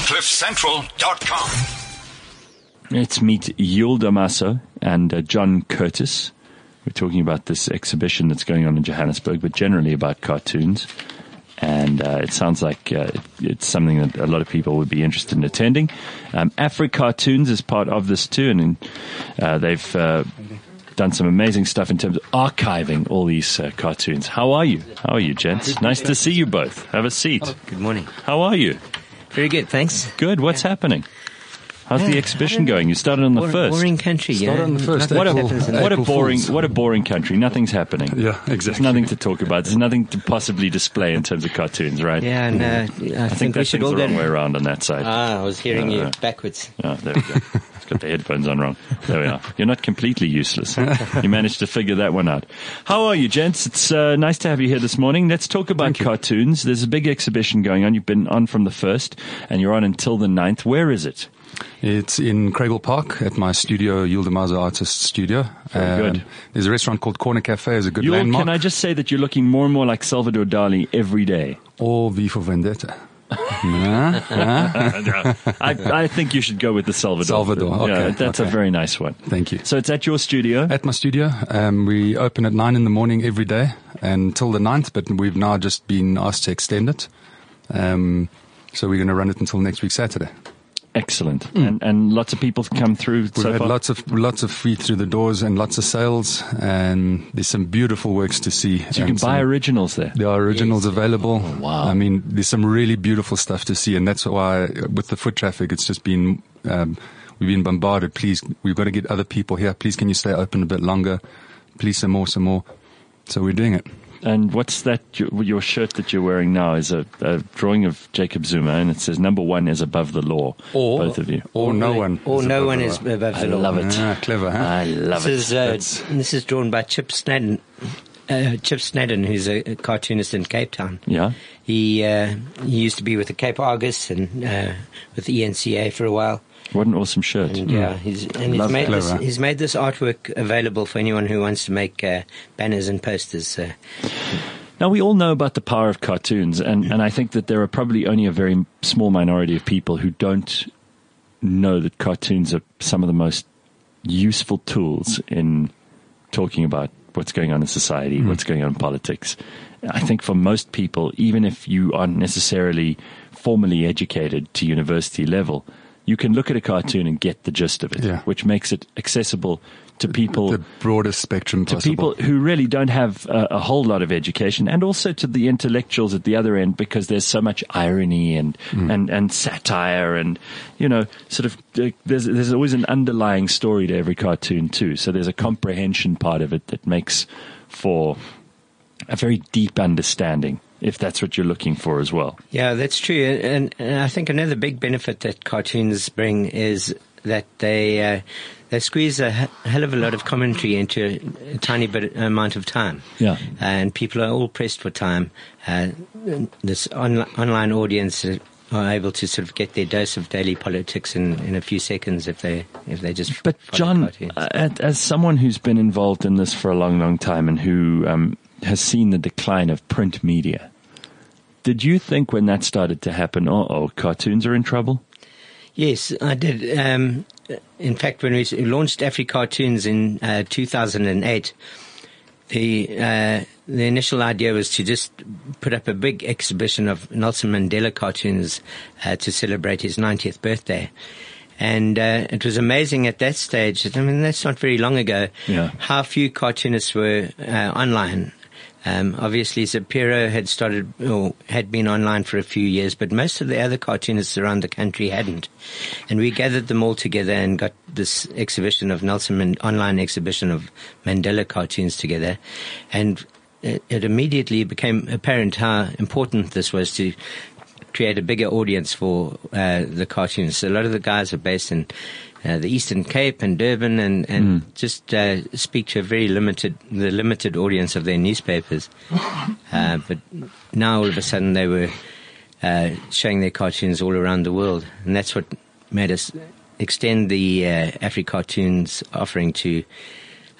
CliffCentral.com. Let's meet Yul Damaso and John Curtis. We're talking about this exhibition that's going on in Johannesburg, but generally about cartoons. And it sounds like it's something that a lot of people would be interested in attending. AfriCartoons is part of this too, and they've done some amazing stuff in terms of archiving all these cartoons. How are you? How are you, gents? Nice to see you both. Have a seat. Oh, good morning. How are you? Very good, thanks. Good. What's happening? How's the exhibition going? You started on the first. Boring country, yeah. Started on the first. What a boring country. Nothing's happening. Yeah, exactly. There's nothing to talk about. There's nothing to possibly display in terms of cartoons, right? Yeah, and I think we that should thing's all the wrong go. way around on that side. I was hearing you backwards. Oh, there we go. It's got the headphones on wrong. There we are. You're not completely useless. You managed to figure that one out. How are you, gents? It's nice to have you here this morning. Let's talk about cartoons. There's a big exhibition going on. You've been on from the 1st, and you're on until the 9th. Where is it? It's in Craigle Park at my studio, Yul Damaso Artist Studio. Very good. There's a restaurant called Corner Cafe. It's a good Yul, landmark. can I just say that you're looking more and more like Salvador Dali every day? Or V for Vendetta. I think you should go with the Salvador. Okay. That's a very nice one. Thank you. So it's at your studio? At my studio. We open at 9 in the morning every day until the 9th, but we've now just been asked to extend it. So we're going to run it until next week, Saturday. Excellent. And lots of people come through We've so had far? lots of feet through the doors and lots of sales, and there's some beautiful works to see. So you can buy originals there? There are originals available. Oh, wow. I mean, there's some really beautiful stuff to see, and that's why with the foot traffic, it's just been, we've been bombarded. Please, we've got to get other people here. Please, can you stay open a bit longer? Please, some more. So we're doing it. And what's that? Your shirt that you're wearing now is a drawing of Jacob Zuma, and it says "Number 1 is above the law." Both of you. Or no one. Or no one is above the law. I love it. Clever, huh? I love it. This is drawn by Chip Snedden. Chip Snedden, who's a cartoonist in Cape Town. Yeah. He used to be with the Cape Argus and with the ENCA for a while. What an awesome shirt. And he's made this artwork available for anyone who wants to make banners and posters. Now, we all know about the power of cartoons, and I think that there are probably only a very small minority of people who don't know that cartoons are some of the most useful tools in talking about what's going on in society, what's going on in politics. I think for most people, even if you aren't necessarily formally educated to university level, you can look at a cartoon and get the gist of it, which makes it accessible to people. The broadest spectrum possible. To people who really don't have a whole lot of education, and also to the intellectuals at the other end, because there's so much irony and satire and, sort of, there's always an underlying story to every cartoon too. So there's a comprehension part of it that makes for a very deep understanding, if that's what you're looking for as well. Yeah, that's true. And I think another big benefit that cartoons bring is that they squeeze a hell of a lot of commentary into a tiny bit amount of time. Yeah. And people are all pressed for time. This online audience are able to sort of get their dose of daily politics in a few seconds if they just. But John, as someone who's been involved in this for a long, long time and who has seen the decline of print media, did you think when that started to happen, cartoons are in trouble? Yes, I did. In fact, when we launched AfriCartoons in 2008, the initial idea was to just put up a big exhibition of Nelson Mandela cartoons to celebrate his 90th birthday. And it was amazing at that stage. I mean, that's not very long ago. Yeah. How few cartoonists were online. Obviously, Zapiro had been online for a few years, but most of the other cartoonists around the country hadn't. And we gathered them all together and got this exhibition of online exhibition of Mandela cartoons together. And it immediately became apparent how important this was to create a bigger audience for the cartoons. So a lot of the guys are based in the Eastern Cape and Durban and just speak to a very limited audience of their newspapers. But now all of a sudden they were showing their cartoons all around the world. And that's what made us extend the AfriCartoons offering to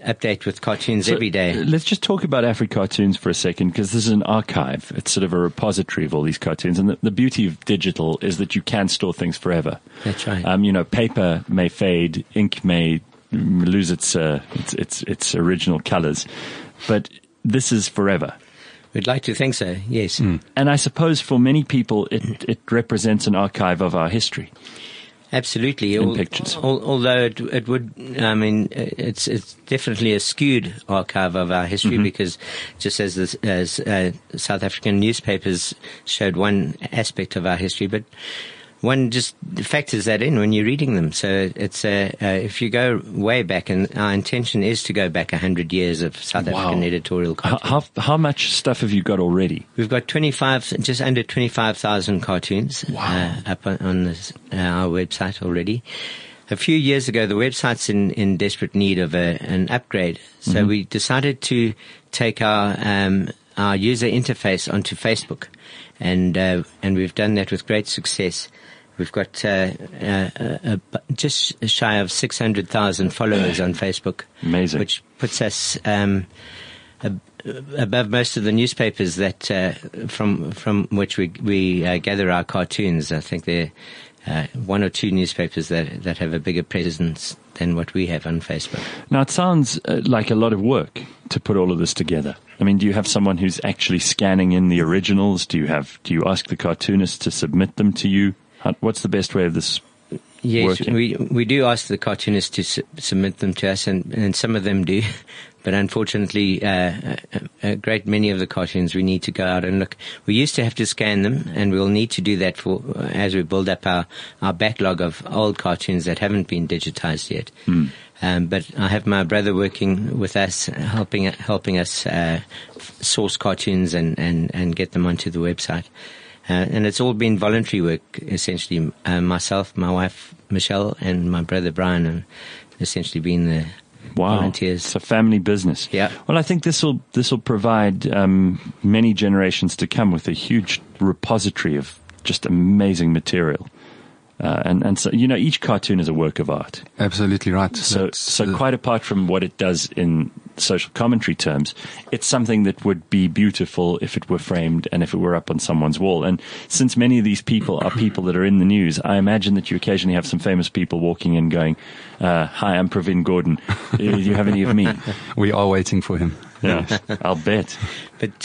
update with cartoons every day. Let's just talk about AfriCartoons for a second, because this is an archive. It's sort of a repository of all these cartoons. And the beauty of digital is that you can store things forever. That's right. Paper may fade, ink may lose its original colors, but this is forever. We'd like to think so, yes. And I suppose for many people, it represents an archive of our history. Absolutely. In pictures. Although it would, it's definitely a skewed archive of our history, because just as South African newspapers showed one aspect of our history, but one just factors that in when you're reading them. So it's if you go way back, and our intention is to go back 100 years of South African editorial content. How much stuff have you got already? We've got just under 25,000 cartoons up on our website already. A few years ago, the website's in desperate need of an upgrade, so we decided to take our user interface onto Facebook, and we've done that with great success. We've got just shy of 600,000 followers on Facebook. Amazing. Which puts us above most of the newspapers that from which we gather our cartoons. I think there are one or two newspapers that have a bigger presence than what we have on Facebook. Now, it sounds like a lot of work to put all of this together. I mean, do you have someone who's actually scanning in the originals? Do you ask the cartoonists to submit them to you? What's the best way of this working? Yes, we do ask the cartoonists to submit them to us, and some of them do. But unfortunately, a great many of the cartoons we need to go out and look. We used to have to scan them, and we'll need to do that as we build up our backlog of old cartoons that haven't been digitized yet. But I have my brother working with us, helping us source cartoons and get them onto the website. And it's all been voluntary work, essentially. Myself, my wife, Michelle, and my brother, Brian, have essentially been the volunteers. It's a family business. Yeah. Well, I think this will provide many generations to come with a huge repository of just amazing material. And so, each cartoon is a work of art. Absolutely right. So quite apart from what it does in social commentary terms, it's something that would be beautiful if it were framed and if it were up on someone's wall. And since many of these people are people that are in the news, I imagine that you occasionally have some famous people walking in going, hi, I'm Pravin Gordon. Do you have any of me? We are waiting for him. Yeah, I'll bet. But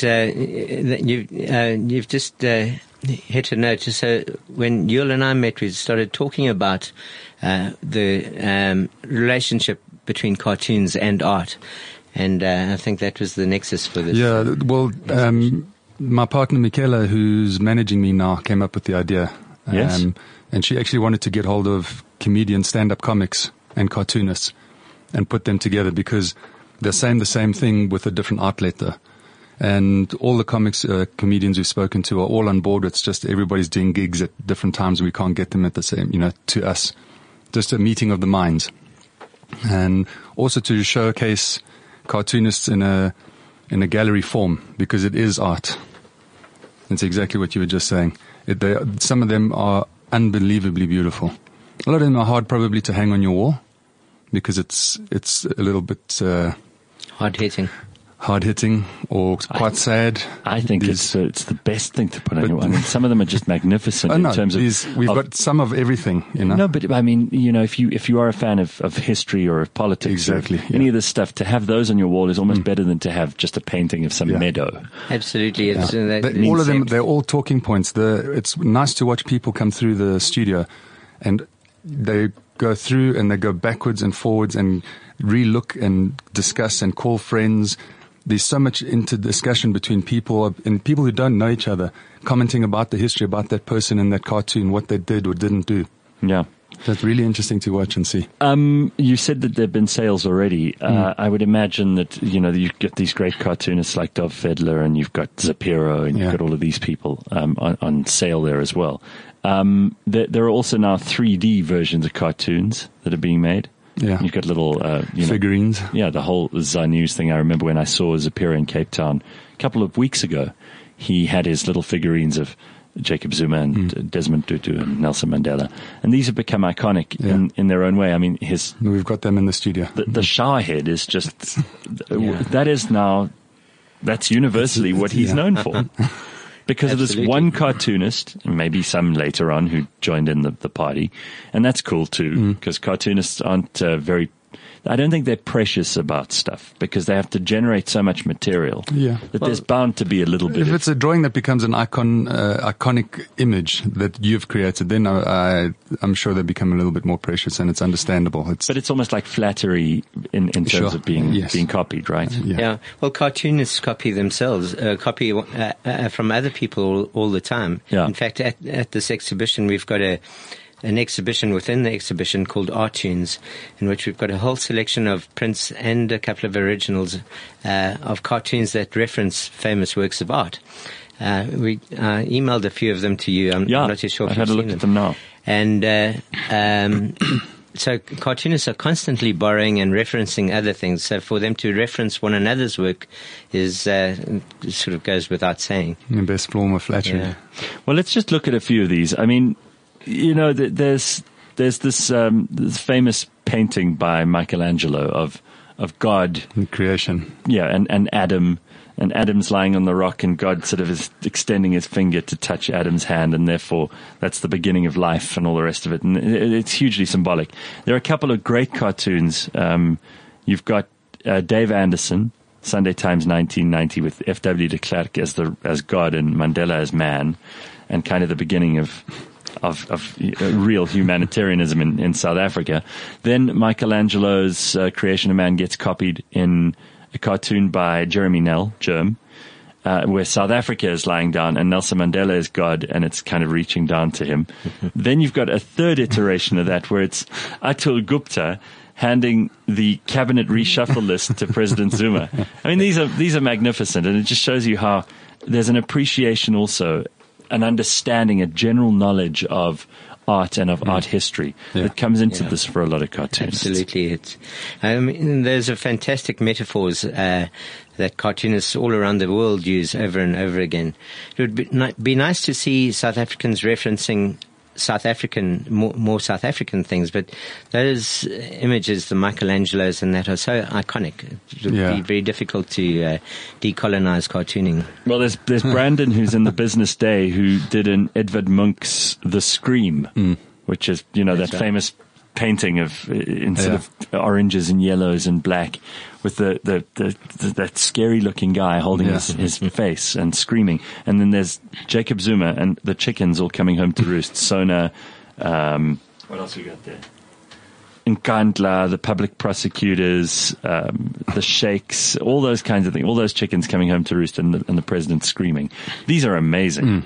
you've just hit a note. So when Yul and I met, we started talking about the relationship between cartoons and art. And I think that was the nexus for this. Yeah, well, my partner Michaela, who's managing me now, came up with the idea. Yes. And she actually wanted to get hold of comedian stand-up comics and cartoonists and put them together, because they're saying the same thing with a different outlet though. And all the comics comedians we've spoken to are all on board. It's just everybody's doing gigs at different times. We can't get them at the same, to us. Just a meeting of the minds. And also to showcase cartoonists in a gallery form, because it is art. It's exactly what you were just saying. Some of them are unbelievably beautiful. A lot of them are hard probably to hang on your wall, because it's a little bit hard-hitting or quite sad. I think it's the best thing to put on your. I mean, some of them are just magnificent in terms of. We've got some of everything, No, but I mean, if you are a fan of history or of politics, exactly, any of this stuff, to have those on your wall is almost better than to have just a painting of some meadow. Absolutely, all of them, they're all talking points. It's nice to watch people come through the studio, and they go through and they go backwards and forwards and re-look and discuss and call friends. There's so much interdiscussion between people and people who don't know each other, commenting about the history, about that person in that cartoon, what they did or didn't do. Yeah. That's really interesting to watch and see. You said that there have been sales already. I would imagine that, you get these great cartoonists like Dov Fedler, and you've got Zapiro, and you've got all of these people on sale there as well. There are also now 3D versions of cartoons that are being made. Yeah. You've got little, figurines. Yeah, the whole Zanews thing. I remember when I saw Zapiro in Cape Town a couple of weeks ago, he had his little figurines of Jacob Zuma and Desmond Tutu and Nelson Mandela. And these have become iconic in their own way. I mean, we've got them in the studio. The shower head is just, that is now, that's universally what he's known for. Because of this one cartoonist, and maybe some later on who joined in the party. And that's cool too, because cartoonists aren't I don't think they're precious about stuff because they have to generate so much material that there's bound to be a little bit. If it's a drawing that becomes an iconic image that you've created, then I'm sure they become a little bit more precious, and it's understandable. But it's almost like flattery in terms of being copied, right? Yeah. Well, cartoonists copy themselves, copy from other people all the time. Yeah. In fact, at this exhibition, we've got an exhibition within the exhibition called Arttunes, in which we've got a whole selection of prints and a couple of originals of cartoons that reference famous works of art. We emailed a few of them to you. I'm not too sure if I've had a look at them now. And so cartoonists are constantly borrowing and referencing other things. So for them to reference one another's work is sort of goes without saying. The best form of flattery. Yeah. Well, let's just look at a few of these. I mean, you know, there's this famous painting by Michelangelo of God and creation. Yeah, and Adam, and Adam's lying on the rock, and God sort of is extending his finger to touch Adam's hand, and therefore that's the beginning of life and all the rest of it. And it's hugely symbolic. There are a couple of great cartoons. You've got Dave Anderson, Sunday Times 1990, with F.W. de Klerk as God and Mandela as man, and kind of the beginning of real humanitarianism in South Africa. Then Michelangelo's Creation of Man gets copied in a cartoon by Jeremy Nell, Germ, where South Africa is lying down and Nelson Mandela is God, and it's kind of reaching down to him. Then you've got a third iteration of that where it's Atul Gupta handing the cabinet reshuffle list to President Zuma. I mean, these are magnificent, and it just shows you how there's an appreciation also, an understanding, a general knowledge of art and of art history that comes into this for a lot of cartoonists. Absolutely. There's a fantastic metaphors that cartoonists all around the world use over and over again. It would be nice to see South Africans referencing more South African things, but those images, the Michelangelos and that, are so iconic. It would be very difficult to decolonize cartooning. Well, there's Brandon, who's in the Business Day, who did an Edvard Munch's The Scream, which is, that famous painting of instead of oranges and yellows and black, with that scary looking guy holding his face and screaming. And then there's Jacob Zuma and the chickens all coming home to roost. Sona, what else we got there? Nkandla, the public prosecutors, the sheikhs, all those kinds of things, all those chickens coming home to roost, and the president screaming. These are amazing.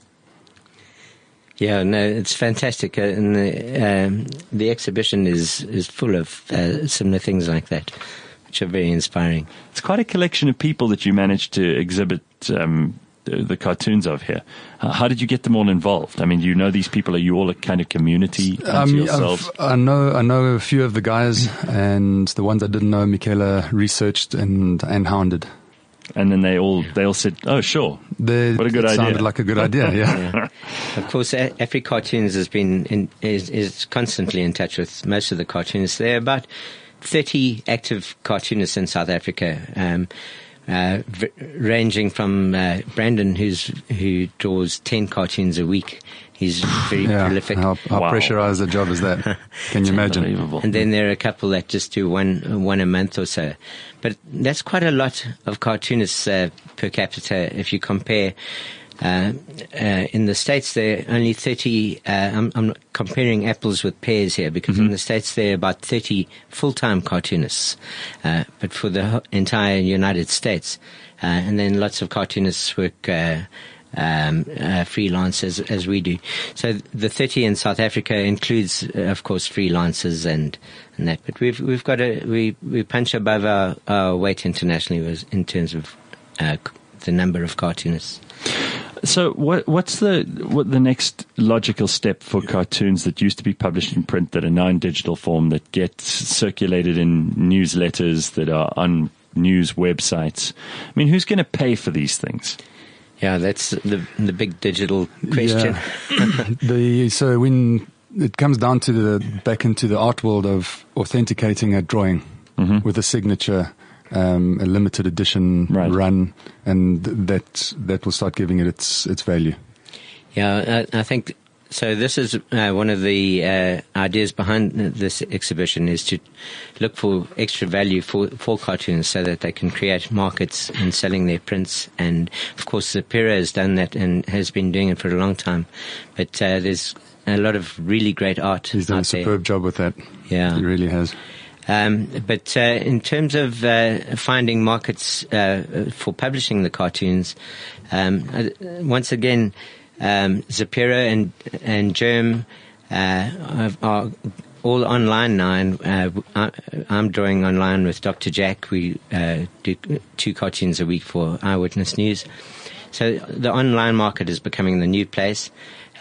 Yeah, no, it's fantastic. And the exhibition is full of similar things like that, which are very inspiring. It's quite a collection of people that you managed to exhibit the cartoons of here. How did you get them all involved? I mean, do you know these people? Are you all a kind of community unto yourselves? I know a few of the guys, and the ones I didn't know, Michaela researched and hounded. And then they all said, "Oh, sure, what a good idea." Sounded like a good idea, yeah. Of course, AfriCartoons is constantly in touch with most of the cartoonists. There are about 30 active cartoonists in South Africa, ranging from Brandon, who draws 10 cartoons a week. He's very prolific. How pressurized a job is that? Can you imagine? And then there are a couple that just do one a month or so. But that's quite a lot of cartoonists per capita. If you compare, in the States there are only 30. I'm not comparing apples with pears here, because in the States there are about 30 full-time cartoonists. But for the entire United States, and then lots of cartoonists work freelance as we do. So the 30 in South Africa includes, of course, freelancers and that. But we punch above our weight internationally in terms of the number of cartoonists. So what's the next logical step for cartoons that used to be published in print that are now in digital form, that get circulated in newsletters, that are on news websites? I mean, who's going to pay for these things? Yeah, that's the big digital question. Yeah. So when it comes down to back into the art world of authenticating a drawing with a signature, a limited edition run, and that will start giving it its value. Yeah, I think so. This is one of the ideas behind this exhibition, is to look for extra value for cartoons so that they can create markets in selling their prints. And of course, Zapira has done that and has been doing it for a long time. But there's a lot of really great art. He's done a superb job with that. Yeah, he really has. But in terms of finding markets for publishing the cartoons, once again, Zapira and Germ are all online now, and I'm drawing online with Dr. Jack. We do 2 cartoons a week for Eyewitness News. So the online market is becoming the new place.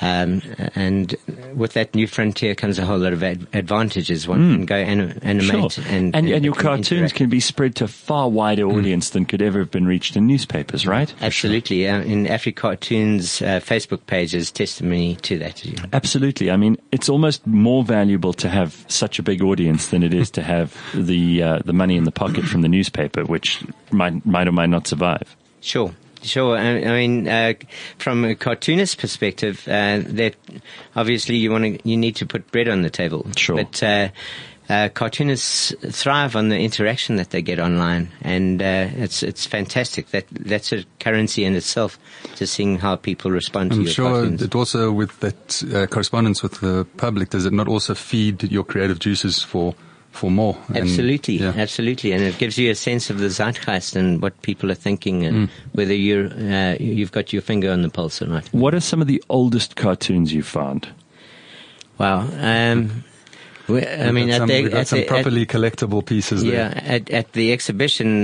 And with that new frontier comes a whole lot of advantages. One can go animate, sure. and your cartoons interact. can be spread to a far wider audience than could ever have been reached in newspapers, right? Absolutely. In AfriCartoons Facebook page is testimony to that. Absolutely. I mean, it's almost more valuable to have such a big audience than it is to have the money in the pocket from the newspaper, which might or might not survive. Sure. I mean, from a cartoonist perspective, that obviously you need to put bread on the table. Sure. But cartoonists thrive on the interaction that they get online, and it's fantastic. That's a currency in itself, just seeing how people respond to your cartoons. I'm sure it also, with that correspondence with the public, does it not also feed your creative juices for more? Absolutely, absolutely, and it gives you a sense of the zeitgeist and what people are thinking, and whether you've got your finger on the pulse or not. What are some of the oldest cartoons you've found? Wow, we've got some properly collectible pieces there. Yeah, at the exhibition.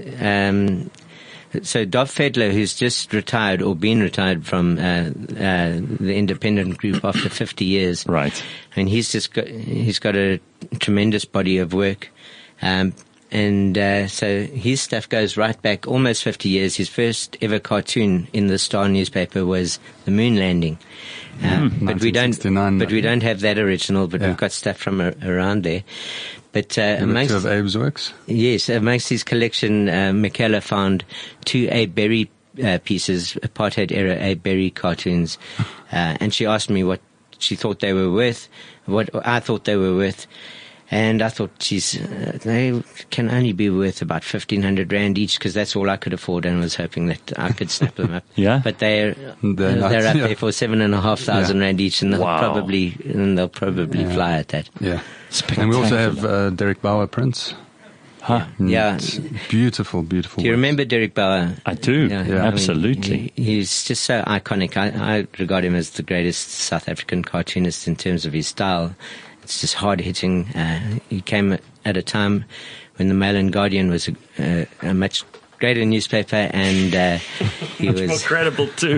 So Dov Fedler, who's just retired or been retired from the Independent Group after 50 years, right? And he's got a tremendous body of work, and so his stuff goes right back almost 50 years. His first ever cartoon in the Star newspaper was the moon landing, but we don't have that original. But we've got stuff from around there. But amongst of Abe's works, yes, amongst his collection, Michaela found 2 Abe Berry pieces, apartheid era Abe Berry cartoons, and she asked me what she thought they were worth, what I thought they were worth, and I thought, they can only be worth about 1,500 rand each, because that's all I could afford, and I was hoping that I could snap them up. Yeah, but they're up there for 7,500 rand each, and they'll probably fly at that. Yeah. And we also have Derek Bauer prints. Huh? Yeah. Beautiful. Do you remember Derek Bauer? I do. Yeah. Absolutely. I mean, he's just so iconic. I regard him as the greatest South African cartoonist in terms of his style. It's just hard-hitting. He came at a time when the Mail and Guardian was a much greater newspaper, and he was more credible too.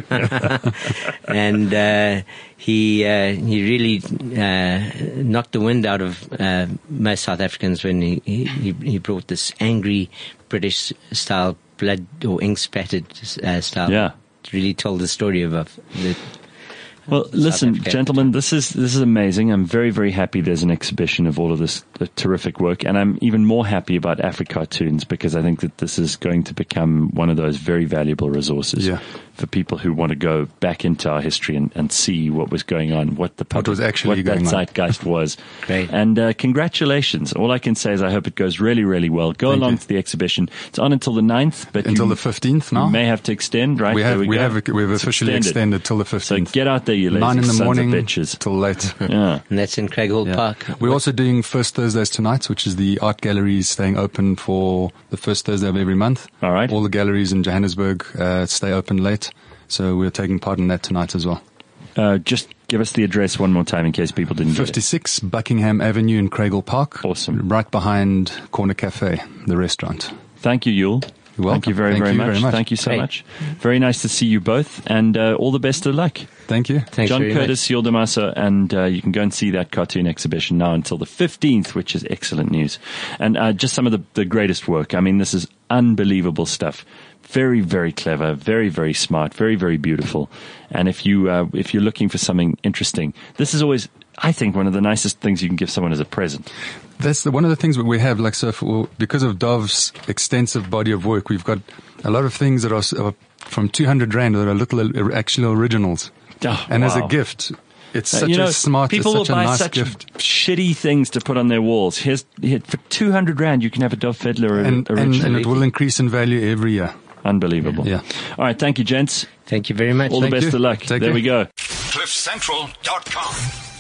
And he really knocked the wind out of most South Africans when he brought this angry British style, blood or ink spattered style. Yeah, really told the story of the. Well, listen, gentlemen, this is amazing. I'm very, very happy there's an exhibition of all of this terrific work, and I'm even more happy about AfriCartoons, because I think that this is going to become one of those very valuable resources for people who want to go back into our history and see what was going on, what the public, what that zeitgeist was. Great. And congratulations. All I can say is I hope it goes really, really well. Go along to the exhibition. It's on until the 9th, but until the 15th now. You may have to extend, right? We've officially extended till the 15th. So get out there, you lazy 9 in the sons morning of bitches. till late. Yeah. And that's in Craighall Park. We're also doing First Thursdays Tonight, which is the art galleries staying open for the first Thursday of every month. All right. All the galleries in Johannesburg stay open late, so we're taking part in that tonight as well. Just give us the address one more time in case people didn't 56 Buckingham Avenue in Craighall Park. Awesome. Right behind Corner Cafe, the restaurant. Thank you, Yul. You're welcome. Thank you very much. Thank you so much. Very nice to see you both, and all the best of luck. Thank you. Thanks John very Curtis, Yul Damaso, and you can go and see that cartoon exhibition now until the 15th, which is excellent news. And just some of the greatest work. I mean, this is unbelievable stuff. Very, very clever, very, very smart, very, very beautiful. And if you're looking for something interesting, this is always, I think, one of the nicest things you can give someone as a present. That's one of the things that we have, like, so because of Dove's extensive body of work, we've got a lot of things that are from 200 Rand that are little actual originals. Oh, and as a wow. gift, it's such a smart, people it's such will a buy nice such gift. shitty things to put on their walls. Here, for 200 Rand, you can have a Dove Fiddler original. And it will increase in value every year. Unbelievable. Yeah. All right. Thank you, gents. Thank you very much. All the best of luck. Take there care. we go. CliffCentral.com